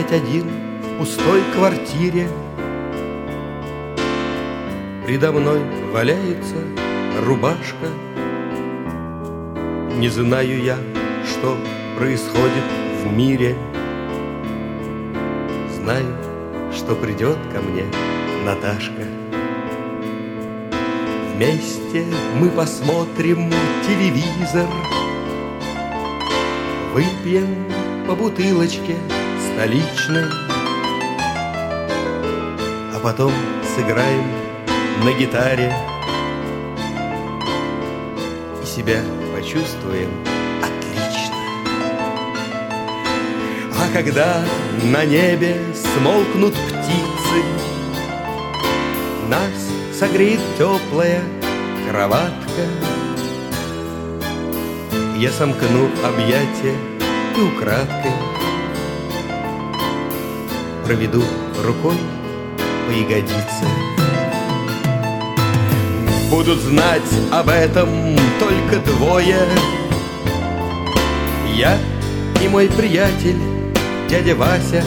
опять один в пустой квартире. Предо мной валяется рубашка. Не знаю я, что происходит в мире. Знаю, что придет ко мне Наташка. Вместе мы посмотрим телевизор, выпьем по бутылочке столичной, а потом сыграем на гитаре и себя почувствуем отлично. А когда на небе смолкнут птицы, нас согреет теплая кроватка, я сомкну объятия и украдкой проведу рукой по ягодице. Будут знать об этом только двое: я и мой приятель, дядя Вася.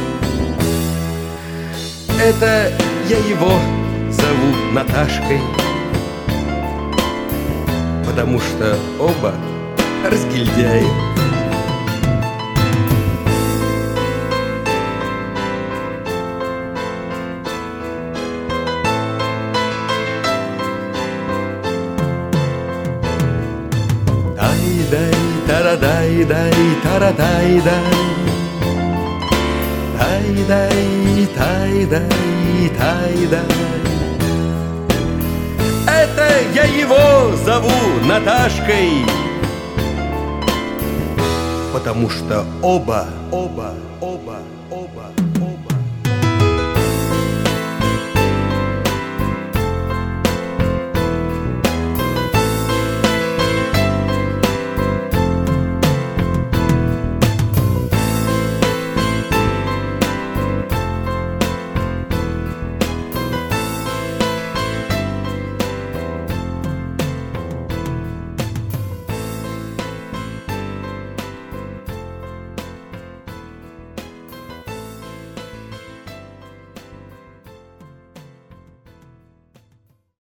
Это я его зову Наташкой, потому что оба разгильдяи. Тай-дай, тарадай-дай, тарадай-дай, тай-дай, тай-дай, тай-дай. Это я его зову Наташкой, потому что оба